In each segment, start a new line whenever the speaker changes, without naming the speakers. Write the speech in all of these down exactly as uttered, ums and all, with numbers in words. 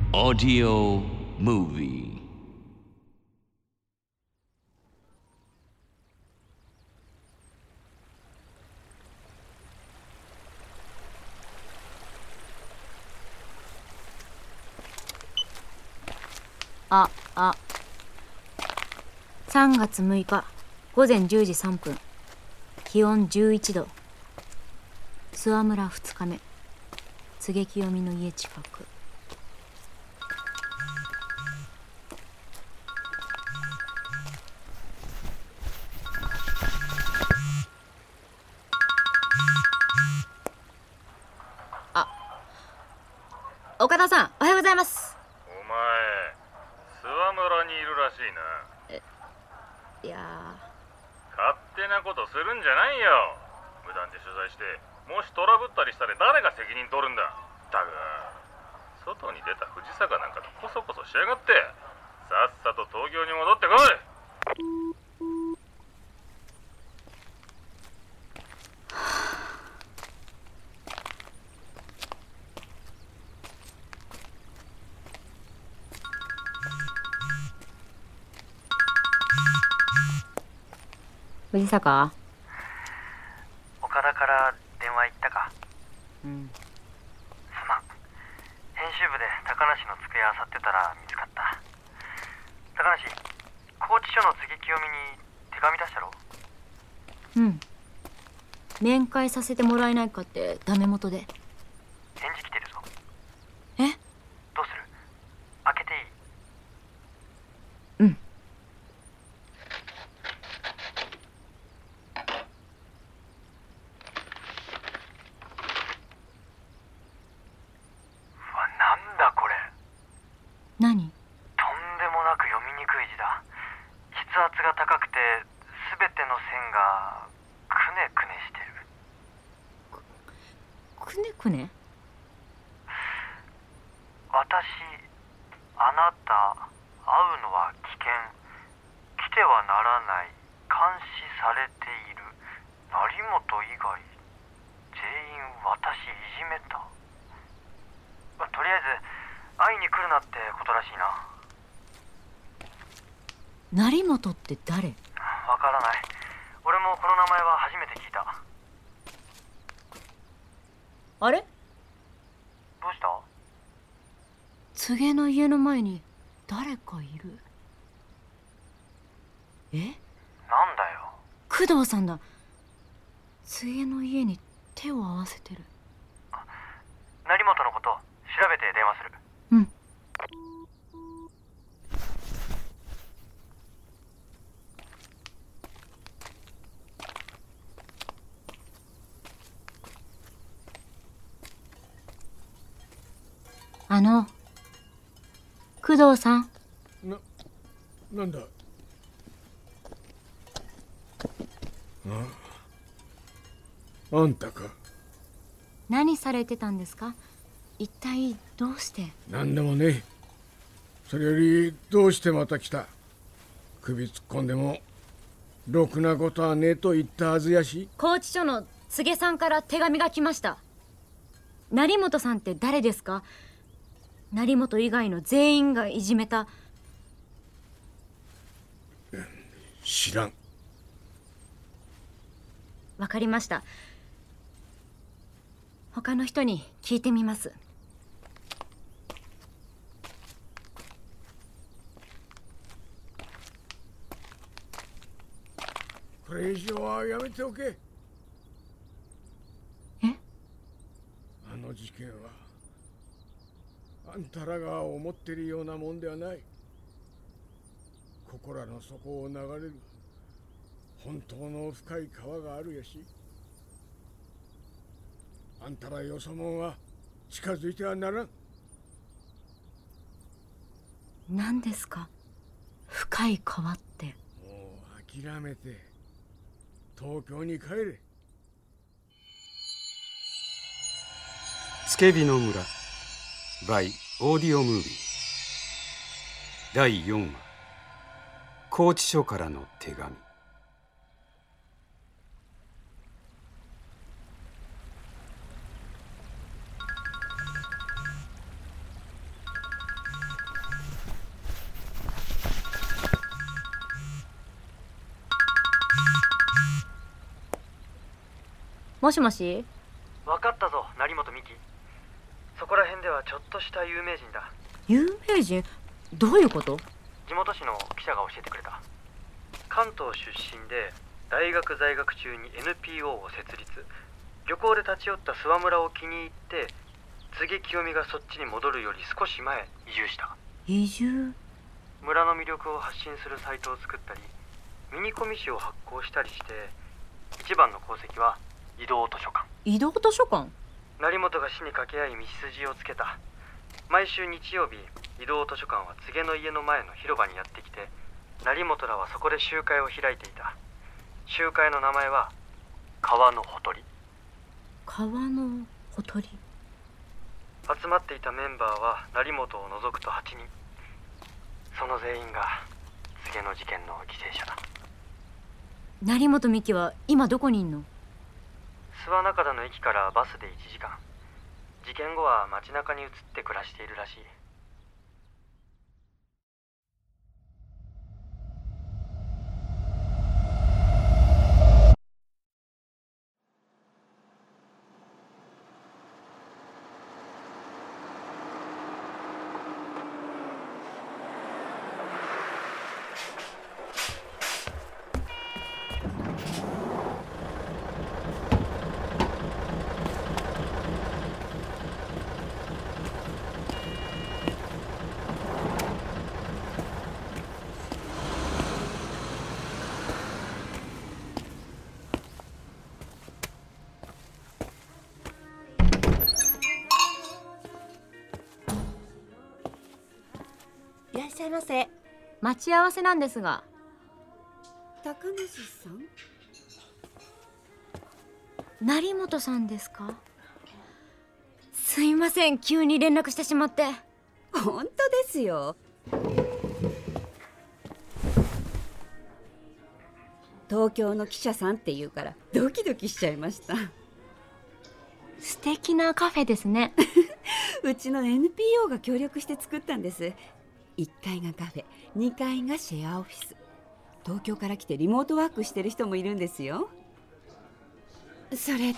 Audio Movie.
あ、あ、さんがつむいかごぜんじゅうじさんぷん、気温じゅういちど、諏訪村ふつかめ、柘植清美の家近く。あ、岡田さん、おはようございます。
お前、諏訪村にいるらしいな。
え、いや
勝手なことするんじゃないよ。無断で取材して、もしトラブったりしたら誰が責任取るんだ。ったく、外に出た藤坂なんかとコソコソしやがって、さっさと東京に戻ってこい。
藤坂？
岡田から電話行ったか？
うん。
すまん。編集部で高梨の机あさってたら見つかった。高梨、拘置所の柘植清美に手紙出したろ？
うん。面会させてもらえないかってダメ元で。
返事来てるぞ。
え？
どうする？開けていい？
うん。何？
とんでもなく読みにくい字だ。筆圧が高くて全ての線がくねくねしてる。
くねくね？
私、あなた、会うのは危険。来てはならない。監視されている。成本以外全員私いじめた。とりあえず会いに来るなってことらしいな。
成本って誰？
わからない。俺もこの名前は初めて聞いた。
あれ？
どうした？
柘植の家の前に誰かいる。え？
なんだよ。
工藤さんだ。柘植の家に手を合わせてる。
成本のこと調べて電話する。
うん。あの、工藤さん。
な、なんだ。あ、あんたか。
何されてたんですか？一体どうして？
なんでもね。それよりどうしてまた来た？首突っ込んでもろくなことはねえと言ったはずやし。
拘置所の柘植さんから手紙が来ました。成本さんって誰ですか？成本以外の全員がいじめた。
知らん。
わかりました。他の人に聞いてみます。
これ以上はやめておけ。
え？
あの事件はあんたらが思ってるようなもんではない。ここらの底を流れる本当の深い川があるやし、あんたらよそ者は近づいてはならん。
何ですか？深い川って。
もう諦めて東京に帰れ。
つけびの村 by オーディオムービーだいよんわ、拘置所からの手紙。
もしもし。
分かったぞ、成本美希。そこら辺ではちょっとした有名人だ。
有名人？どういうこと？
地元紙の記者が教えてくれた。関東出身で大学在学中に エヌピーオー を設立。漁港で立ち寄った諏訪村を気に入って柘植清美がそっちに戻るより少し前移住した。
移住？
村の魅力を発信するサイトを作ったりミニコミ誌を発行したりして、一番の功績は移動図書館。
移動図書館？
成本が市に掛け合い道筋をつけた。毎週日曜日、移動図書館は柘植の家の前の広場にやってきて、成本らはそこで集会を開いていた。集会の名前は川のほとり。
川のほとり。
集まっていたメンバーは成本を除くとはちにん。その全員が柘植の事件の犠牲者だ。
成本美希は今どこにいんの？
諏訪中田の駅からバスでいちじかん。事件後は街中に移って暮らしているらしい。
いらっしゃいませ。
待ち合わせなんですが。
高梨さん？
成本さんですか？すいません、急に連絡してしまって。
本当ですよ。東京の記者さんって言うからドキドキしちゃいました。
素敵なカフェですね。
うちの エヌピーオー が協力して作ったんです。いっかいがカフェ、にかいがシェアオフィス。東京から来てリモートワークしてる人もいるんですよ。それで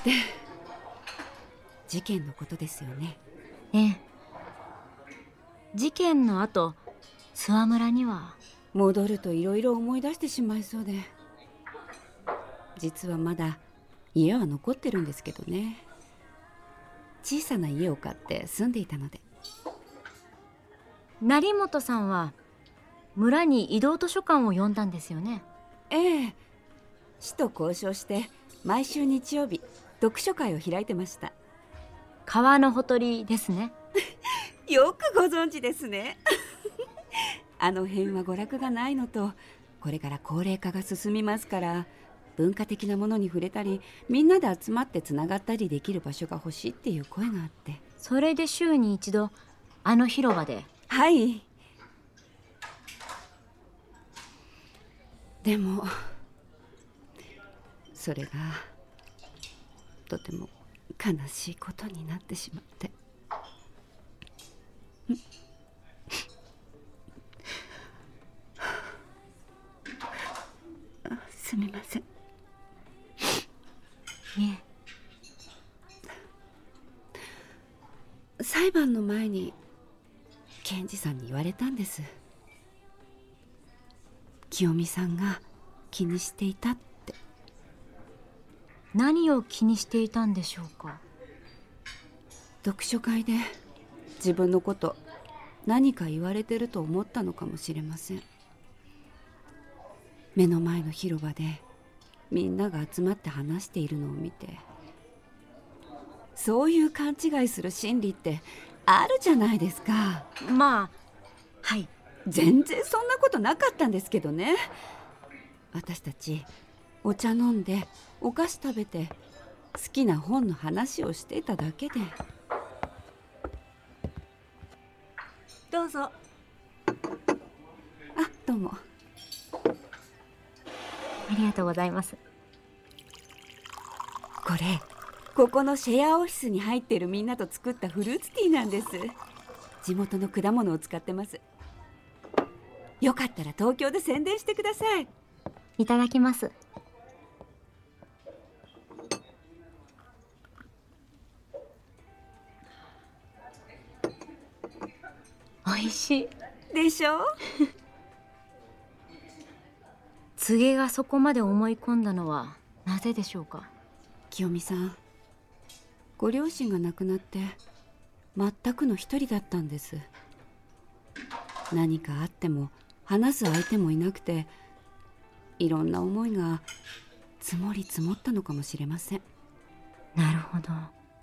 事件のことですよね。
ええ。事件の後、諏訪村には
戻るといろいろ思い出してしまいそうで、実はまだ家は残ってるんですけどね。小さな家を買って住んでいたので。
成本さんは村に移動図書館を呼んだんですよね。
ええ、市と交渉して毎週日曜日読書会を開いてました。
川のほとりですね。
よくご存知ですね。あの辺は娯楽がないのと、これから高齢化が進みますから、文化的なものに触れたり、みんなで集まってつながったりできる場所が欲しいっていう声があって。そ
れで週に一度あの広場で。
はい。でもそれがとても悲しいことになってしまって。すみません。
いえ。
裁判の前に検事さんに言われたんです。清美さんが気にしていたって。
何を気にしていたんでしょうか。
読書会で自分のこと何か言われてると思ったのかもしれません。目の前の広場でみんなが集まって話しているのを見て、そういう勘違いする心理ってあるじゃないですか。
まあ、はい。
全然そんなことなかったんですけどね。私たちお茶飲んでお菓子食べて好きな本の話をしていただけで。
どうぞ。
あ、どうも。
ありがとうございます。
これ、ここのシェアオフィスに入っているみんなと作ったフルーツティーなんです。地元の果物を使ってます。よかったら東京で宣伝してください。
いただきます。 美味しい
でしょ。
告げがそこまで思い込んだのはなぜでしょうか。
清美さん、ご両親が亡くなって全くの一人だったんです。何かあっても話す相手もいなくて、いろんな思いが積もり積もったのかもしれません。
なるほど。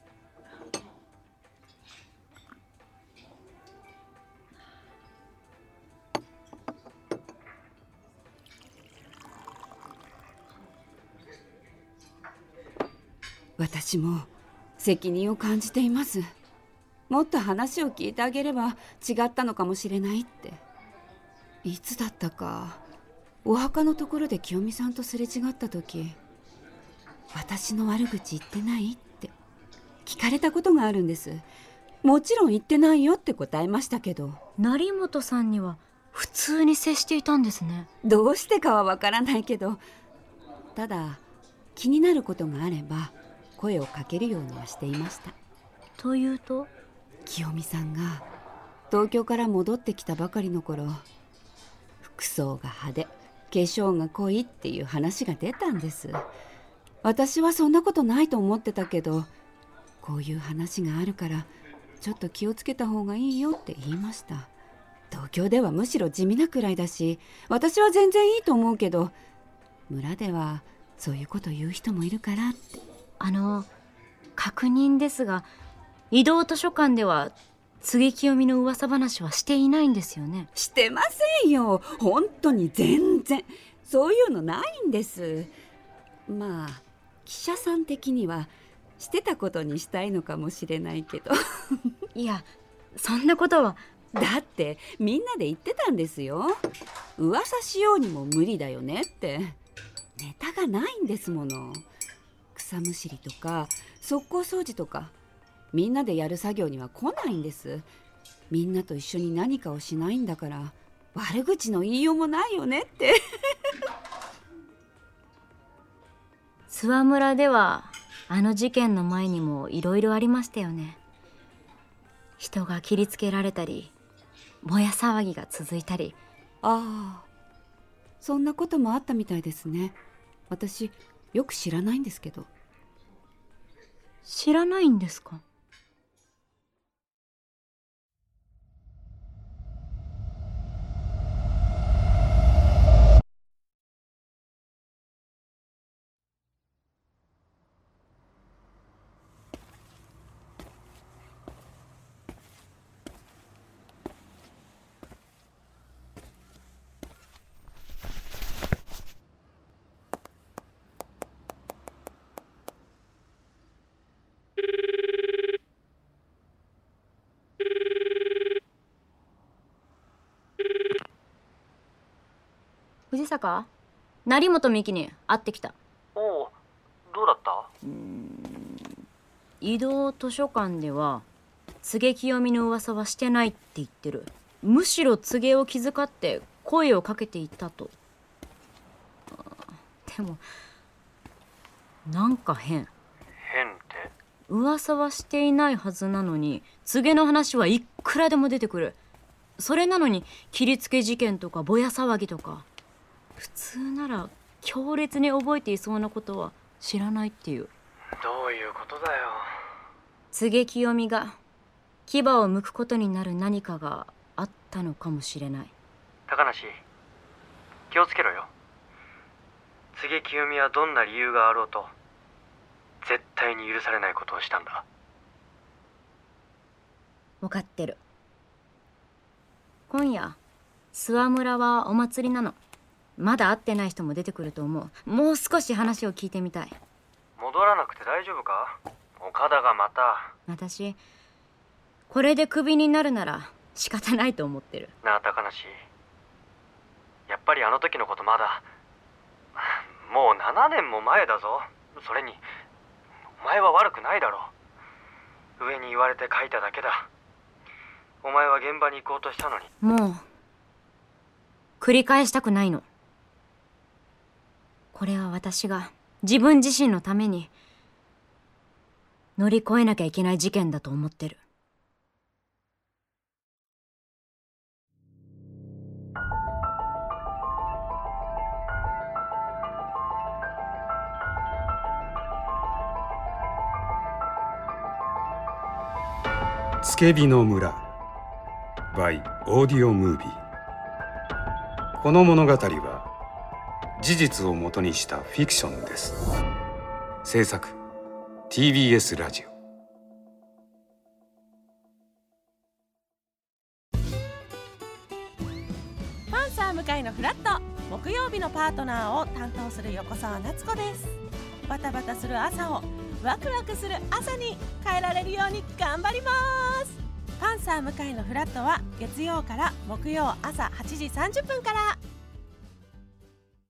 私も責任を感じています。もっと話を聞いてあげれば違ったのかもしれないって。いつだったかお墓のところで清美さんとすれ違った時、私の悪口言ってないって聞かれたことがあるんです。もちろん言ってないよって答えましたけど。
成本さんには普通に接していたんですね。
どうしてかはわからないけど、ただ気になることがあれば声をかけるようにはしていました。
というと、
清美さんが東京から戻ってきたばかりの頃、服装が派手、化粧が濃いっていう話が出たんです。私はそんなことないと思ってたけど、こういう話があるからちょっと気をつけた方がいいよって言いました。東京ではむしろ地味なくらいだし、私は全然いいと思うけど、村ではそういうこと言う人もいるからって。
あの確認ですが、移動図書館では柘植清美の噂話はしていないんですよね。
してませんよ、本当に全然。そういうのないんです。まあ記者さん的にはしてたことにしたいのかもしれないけど
いや、そんなことは。
だってみんなで言ってたんですよ。噂しようにも無理だよねって。ネタがないんですもの。草むしりとか側溝掃除とか、みんなでやる作業には来ないんです。みんなと一緒に何かをしないんだから悪口の言いようもないよねって
諏訪村ではあの事件の前にもいろいろありましたよね。人が切りつけられたり、ぼや騒ぎが続いたり。
ああ、そんなこともあったみたいですね。私よく知らないんですけど。
知らないんですか？藤坂、成本美紀に会ってきた。
おお、どうだった？
うーん、移動図書館では柘植清美の噂はしてないって言ってる。むしろ柘植を気遣って声をかけていたと。でもなんか変。
変って？
噂はしていないはずなのに柘植の話はいくらでも出てくる。それなのに切りつけ事件とかぼや騒ぎとか、普通なら強烈に覚えていそうなことは知らないっていう。
どういうことだよ。
柘植清美が牙を剥くことになる何かがあったのかもしれない。
高梨、気をつけろよ。柘植清美はどんな理由があろうと絶対に許されないことをしたんだ。
分かってる。今夜諏訪村はお祭りなの。まだ会ってない人も出てくると思う。もう少し話を聞いてみたい。
戻らなくて大丈夫か？岡田がまた。
私これでクビになるなら仕方ないと思ってる。
なあ高梨、やっぱりあの時のことまだもうななねんも前だぞ。それにお前は悪くないだろう。上に言われて書いただけだ。お前は現場に行こうとしたのに。
もう繰り返したくないの。これは私が自分自身のために乗り越えなきゃいけない事件だと思ってる。
つけびの村 by オーディオムービー。この物語は事実をもとにしたフィクションです。制作 ティービーエス ラジオ。
パンサー向井のフラット、木曜日のパートナーを担当する横澤夏子です。バタバタする朝をワクワクする朝に変えられるように頑張ります。パンサー向井のフラットは月曜から木曜朝はちじさんじゅっぷんから。